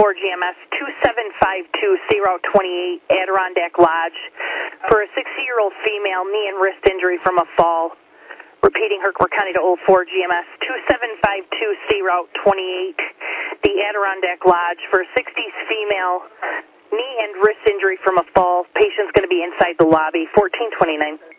GMS 2752, C Route 28, Adirondack Lodge, for a 60-year-old female, knee and wrist injury from a fall. Repeating, Herkimer County to 04 GMS 2752, C Route 28, the Adirondack Lodge, for a 60s female, knee and wrist injury from a fall. Patient's going to be inside the lobby, 1429.